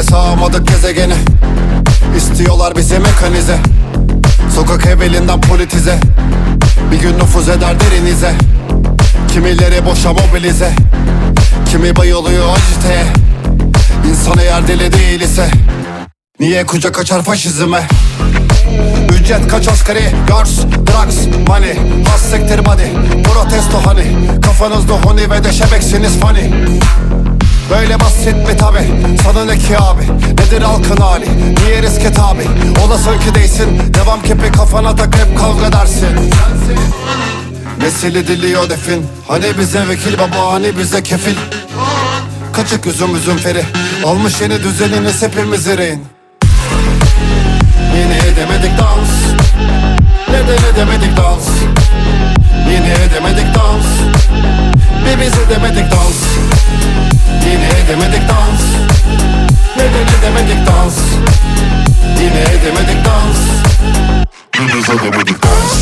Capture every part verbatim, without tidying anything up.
sağamadık gezegeni. İstiyorlar bizi mekanize, sokak evvelinden politize. Bir gün nüfuz eder derinize. Kimileri boşa mobilize, kimi bayılıyor aciteye. İnsan eğer deli değil ise niye kucak açar faşizme? Ücret kaç asgari? Girls, drugs, money, has sektir body. Protesto hani, kafanızda honi ve de şebeksiniz funny. Böyle basit mi tabi? Sana ne ki abi? Nedir halkın hali? Niye riske tabi? Olasın ki değsin. Devam kepi kafana tak, hep kavga dersin. Nesili diliyor defin. Hani bize vekil baba, hani bize kefil. Kaçık üzüm üzüm feri, almış yeni düzeniniz hepimiz rehin. Yine edemedik dans, neden edemedik dans? Yine edemedik dans, bir biz edemedik dans. Yine edemedik dans, neden edemedik dans? Yine edemedik dans, bir biz edemedik dans.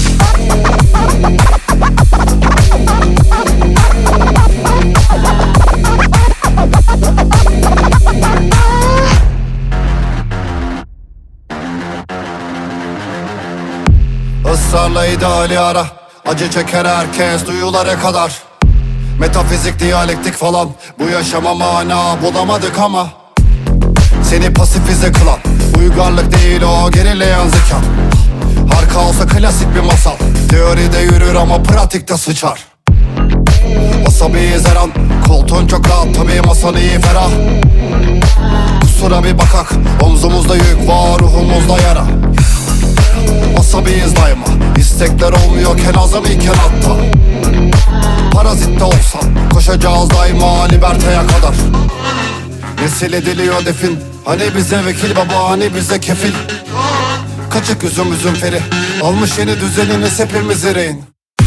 Israrla ideali ara, acı çeker herkes duyulara kadar. Metafizik, diyalektik falan, bu yaşama mana bulamadık ama seni pasifize kılan uygarlık değil, o gerileyen zeka. Harika olsa klasik bir masal, teoride yürür ama pratikte sıçar. Asabiyiz her an, koltuğun çok rahat tabii, masan iyi ferah. Kusura bir bakak, omzumuzda yük var, ruhumuzda yara. Asabiyiz daima, istekler olmuyorken azam iken hatta. Parazitte olsan koşacağız daima liberteye kadar. Nesil ediliyor defin, hani bize vekil baba, hani bize kefil. Kaçık üzüm üzüm feri, almış yeni düzeniniz hepimiz rehin.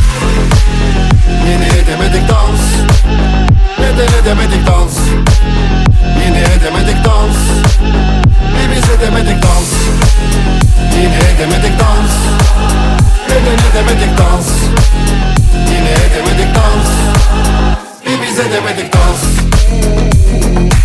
Yine edemedik dans, neden edemedik dans? Yine edemedik dans, bir biz edemedik dans. Yine edemedik dans, neden edemedik dans? Yine edemedik dans, bir biz edemedik dans.